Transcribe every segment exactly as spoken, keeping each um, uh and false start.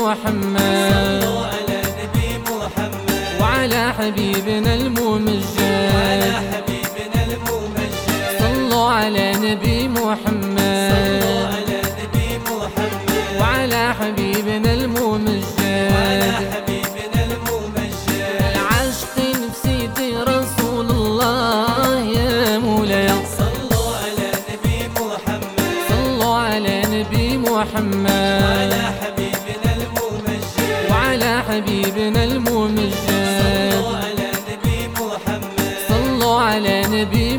محمد، صلوا على نبي محمد، وعلى حبيبنا الممجد، حبيبنا الممجد. صلوا على نبي محمد، صلوا على نبي محمد، وعلى حبيبنا الممجد، حبيبنا الممجد. العشق بسيدي رسول الله يا مولاي، صلوا على نبي محمد، صلوا على نبي محمد، حبيبنا الممجد، وعلى حبيبنا الممجد، صلوا على نبي محمد، صلوا على نبي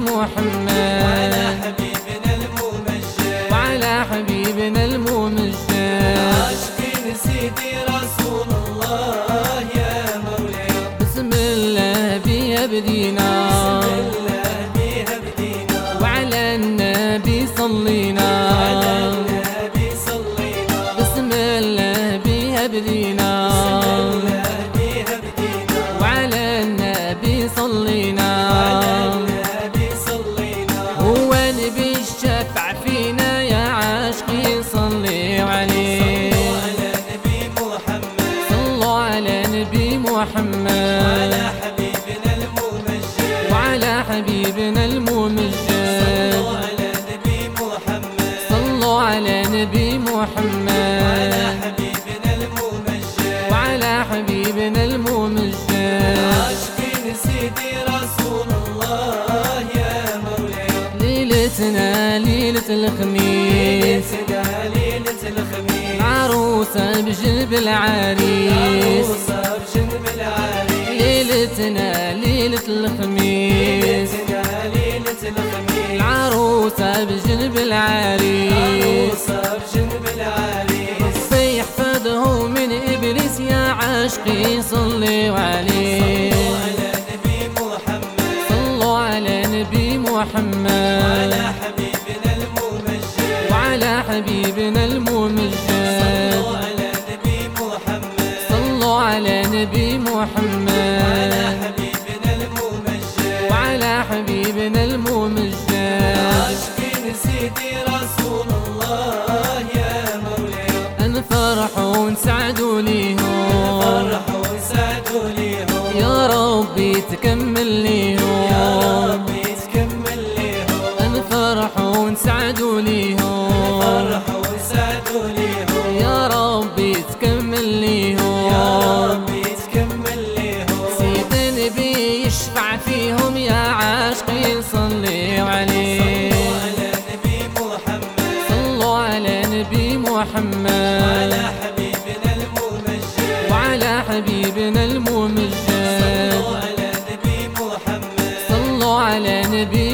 محمد، حبيبنا الممجد، وعلى حبيبنا الممجد. عاشقين سيدي رسول الله يا مولاي، بسم الله بيا بدينا، بالله بيها بدينا، وعلى النبي صلينا، النبي صلينا، بسم الله بيا بدينا، بالله بيها بدينا، وعلى النبي صلينا، النبي صلينا. هو نبي الشفع فينا يا عاشقي صلي عليه، على نبي محمد، صلوا على نبي محمد، حبيبنا الممجد، وعلى حبيبنا الممجد، على نبي محمد، صلوا على نبي محمد، حبيبنا الممجد. وعلى حبيبنا الممجد. عاشقين سيدي رسول الله يا مولاي، ليلتنا ليلة الخميس، ليلتنا ليلة الخميس، عروسة بجنب العريس، عروسة بجنب العريس، ليلتنا ليلة الخميس، ليلتنا ليلة الخميس، العروسة بجنب العريس، عروسة بجنب العريس. ربي يحفظه من إبليس يا عاشقي صلوا عليه، على نبي محمد، صلوا على نبي محمد، حبيبنا الممجد، وعلى حبيبنا الممجد، على نبي محمد، صلوا على نبي محمد، حبيبنا الممجد. وعلى حبيبنا الممجد. عاشقين سيدي رسول الله يا مولاي، انفرح ونسعدوا ليهم، فرحوا وسعدوا ليهم، يا ربي تكمل ليهم، يا ربي تكمل ليهم، انفرح ونسعدوا ليهم، فرحوا وسعدوا ليهم، يا ربي تكمل ليهم، يا ربي تكمل ليهم. سيد النبي يشفع فيهم يا عاشقي صلوا عليه، على نبي محمد، صلوا على نبي محمد، حبيبنا الممجد، وعلى حبيبنا الممجد، على نبي محمد، صلوا على نبي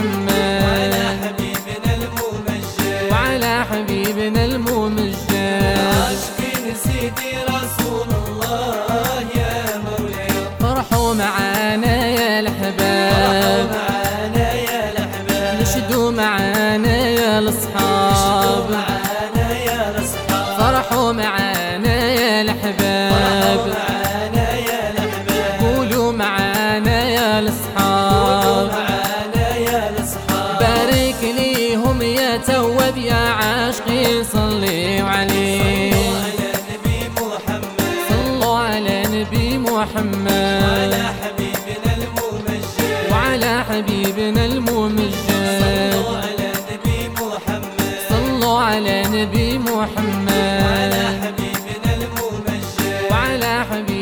محمد، حبيبنا الممجد. وعلى حبيبنا الممجد. عاشقين سيدي رسول الله يا مولاي، فرحوا معانا يا الأحباب، معانا يا الأحباب، نشدوا معانا يا الأصحاب، معانا يا الأصحاب، فرحوا معانا يا الأحباب، معانا يا الأحباب، قولوا معانا يا الأصحاب، معانا يا الأصحاب. بارك ليهم يا تواب يا عاشقي صلوا عليه، على نبي محمد، صلوا على نبي محمد، حبيبنا الممجد، وعلى حبيبنا الممجد، على نبي محمد، صلوا على نبي محمد، حبيبنا الممجد. وعلى حبيبنا